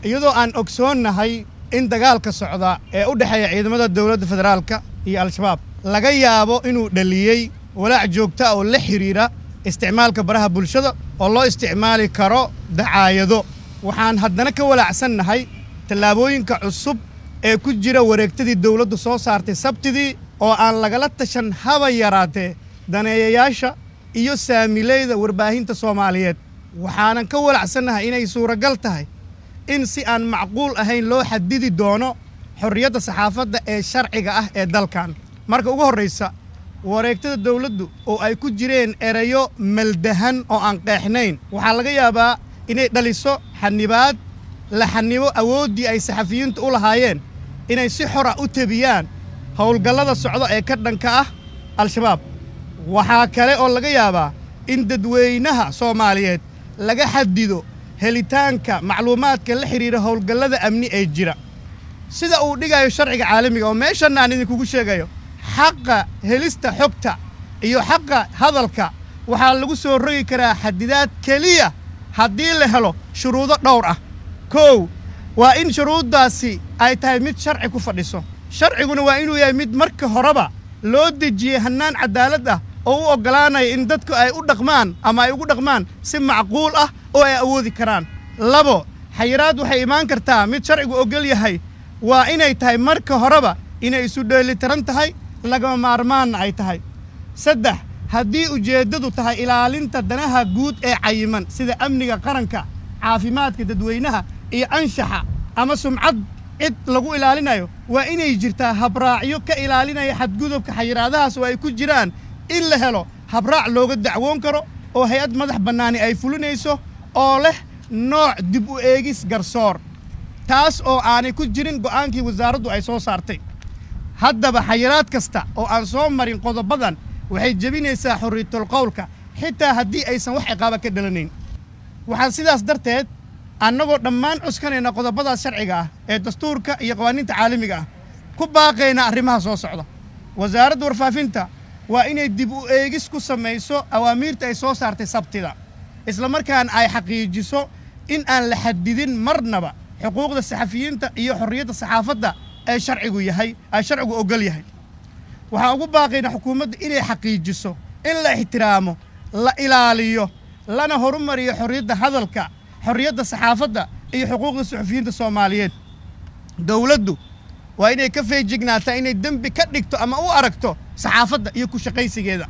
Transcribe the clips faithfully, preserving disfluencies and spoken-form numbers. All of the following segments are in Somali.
iyadoo aan ogsoonnahay in dagaalka socda ee u dhexeeya ciidamada dawladda federaalka iyo al-shabaab laga yaabo inuu dhaliyey walaac joogto ah oo la xiriira isticmaalka baraha bulshada oo loo isticmaali karo dacaayado waxaan haddana ka walaacsannahay tallaabooyinka cusub ee ku jira wareegtadii dawladdu soo saartay sabtidii oo aan lagala tashan haba yaraatee daneeyayaasha iyo saamileyda warbaahinta Soomaaliyeed waxaanan ka walaacsannahay inay suuragal tahay in si aan macquul ahayn loo xadidi doono xorriyadda saxaafadda ee sharciga ah ee dalkan marka ugu horreysa wareegtada dawladdu oo ay ku jireen erayo maldahan oo aan qeexnayn waxaa laga yaabaa inay dhaliso xanibaad la xanibo awooddii ay saxafiyiintu u lahaayeen inay si xor ah u tabiyaan howlgallada socda ee ka dhanka ah al-shabaab waxaa kale oo laga yaabaa in dadweynaha Soomaaliyeed laga xadido helitaanka macluumaadka la xiriira howlgallada amni ee jira sida uu dhigayo sharciga caalamiga oo meeshan aan idinkugu sheegayo xaqa helista xogta iyo xaqa hadalka waxaa lagu soo rogi karaa xadidaad kaliya haddii la helo shuruudo dhowr ah kow waa in shuruudaasi ay tahay mid sharci ku fadhiso sharciguna waa inuu yahay mid marka horeba loo dejiyey hannaan cadaalad ah oo u oggolaanaya in dadku ay u dhaqmaan ama ay ugu dhaqmaan si macquul ah oo ay awoodi karaan labo xayiraad waxay imaan kartaa mid sharcigu oggol yahay waa inay tahay marka horeba inay isu dheelitiran tahay lagama maarmaanna ay tahay saddex haddii ujeeddadu tahay ilaalinta danaha guud ee cayiman sida amniga qaranka caafimaadka dadweynaha iyo anshaxa ama sumcad cid lagu ilaalinayo waa inay jirtaa habraacyo ka ilaalinaya xadgudubka xayiraadahaas oo ay ku jiraan in la helo habraac looga dacwoon karo oo hay-ad madax bannaani ay fulinayso oo leh nooc dib u eegis garsoor taas oo aanay ku jirin go'aankii wasaaraddu ay soo saartay haddaba xayiraad kasta oo aan soo marin qodobadan waxay jebinaysaa xorriyatul qowlka xitaa haddii aysan wax ciqaaba ka dhalanayn waxaan sidaas darteed annagoo dhammaan cuskanayna qodobadaas sharciga ah ee dastuurka iyo qawaaniinta caalamiga ah ku baaqayna arrimaha soo socda wasaaradda warfaafinta waa inay dib u eegis ku samayso awaamiirta ay soo saartay sabtida isla markaana ay xaqiijiso in aan la xadidin marnaba xuquuqda saxafiyiinta iyo xorriyadda saxaafadda ee sharcigu yahay ay sharcigu oggol yahay waxaan ugu baaqaynaa xukuumadda inay xaqiijiso in la ixtiraamo la ilaaliyo lana horumariyo xorriyadda hadalka xorriyadda saxaafadda iyo xuquuqda saxafiyiinta Soomaaliyeed dawladdu waa inay ka feejignaataa inay dembi ka dhigto ama u aragto saxaafadda iyo ku shaqaysigeeda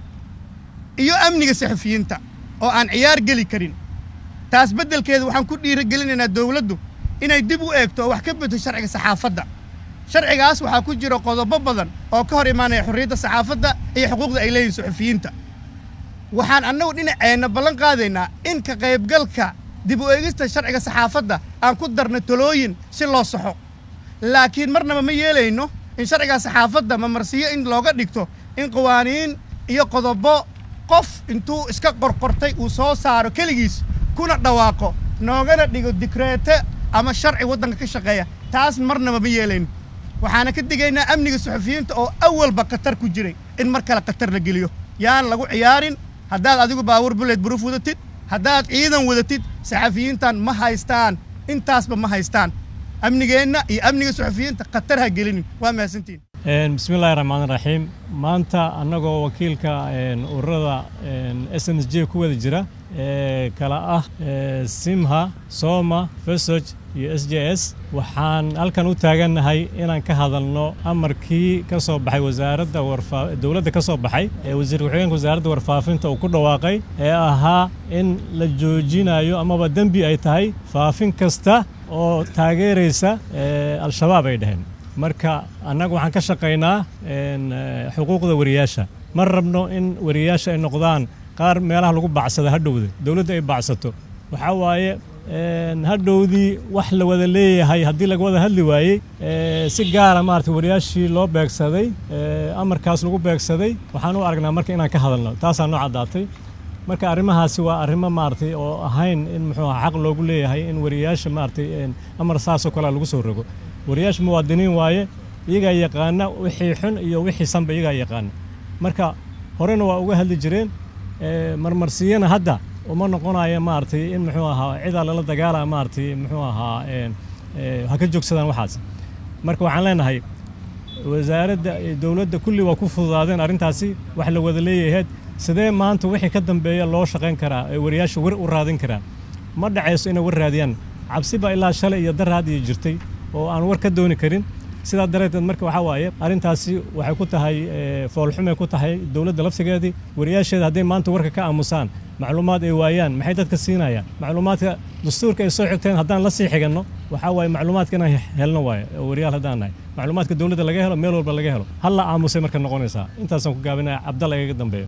iyo amniga saxafiyiinta oo aan ciyaar geli karin taas beddelkeeda waxaan ku dhiirigelinaynaa dawladdu inay dib u eegto oo wax ka beddo sharciga saxaafadda sharcigaas waxaa ku jira qodobo badan oo ka hor imaanaya xorriyadda saxaafadda iyo xuquuqda ay leeyihiin saxafiyiinta waxaan annagu dhinaceenna ballan qaadaynaa in ka qaybgalka dib u eegista sharciga saxaafadda aan ku darno talooyin si loo saxo laakiin marnaba ma yeelayno in sharciga saxaafadda mamarsiyo in looga dhigto in qawaaniin iyo qodobo qof intuu iska qorqortay uu soo saaro keligiis kuna dhawaaqo noogana dhigo dikreete ama sharci waddanka ka shaqeeya taas marnaba ma yeelayno waxaana ka digaynaa amniga saxafiyiinta oo awalba khatar ku jiray in mar kale khatar la geliyo yaan lagu ciyaarin haddaad adigu baawur bullet proof wadatid haddaad ciidan wadatid saxafiyiintan ma haystaan intaasba ma haystaan amnigeenna iyo amniga saxafiyiinta khatar ha gelinin waa mahadsantiin bismillaahi raxmaani raxiim maanta annagoo wakiilka ururada S N S J ku wada jira kala ah Simha Soma Fesoj iyo S J S waxaan halkan u taaganahay inaan ka hadalno amarkii ka soo baxay wasaaradda warfaafinta dawladda ka soo baxay ee wasiir ku-xigeenka wasaaradda warfaafinta uu ku dhawaaqay ee ahaa in la joojinayo amaba dembi ay tahay faafin kasta oo taageeraysa al-shabaab ay dhaheen marka annagu waxaan ka shaqaynaa xuquuqda wariyaasha ma rabno in wariyaasha ay noqdaan qaar meelaha lagu bacsada hadhowda dawladda ay bacsato waxa waaye hadhowdii wax la wada leeyahay haddii laga wada hadli waayey si gaara maaragtay wariyaashii loo beegsaday amarkaas lagu beegsaday waxaan u aragnaa marka inaan ka hadalno taasaa noo caddaatay marka arrimahaasi waa arrimo maaragtay oo ahayn in muxuu ahaa xaq loogu leeyahay in wariyaasha maaragtay amar saasoo kale lagu soo rogo wariyaasha muwaadiniin waaye iyagaa yaqaana wixii xun iyo wixii sanba iyagaa yaqaana marka horena waa uga hadli jireen marmarsiyana hadda uma noqonayo maaragtay in muxuu ahaa cidaa lala dagaalaa maaragtay muxuu ahaa ha ka joogsadaan waxaas marka waxaan leenahay wasaaradda dowladda kulli waa ku fududaadeen arrintaasi wax la wada leeyahay sidee maanta wixii ka dambeeya loo shaqayn karaa ee wariyaasha war u raadin karaa ma dhacayso inay war raadiyaan cabsi baa ilaa shalay iyo daraad iyo jirtay oo aan war ka dooni karin sidaa dareeteed marka waxaa waaye arrintaasi waxay ku tahay foolxumay ku tahay dowladda laftigeedii wariyaasheeda hadday maanta warka ka aamusaan macluumaad ay waayaan maxay dadka siinayaan macluumaadka dastuurka ay soo xigteen haddaan la sii xiganno waxaa waaye macluumaadka inaan helno waaye oo wariyaal haddaan nahay macluumaadka dowladda laga helo meel walba laga helo hal la aamusay marka noqonaysaa intaasaan ku gaabinaya cabdalla igaga dambeeyo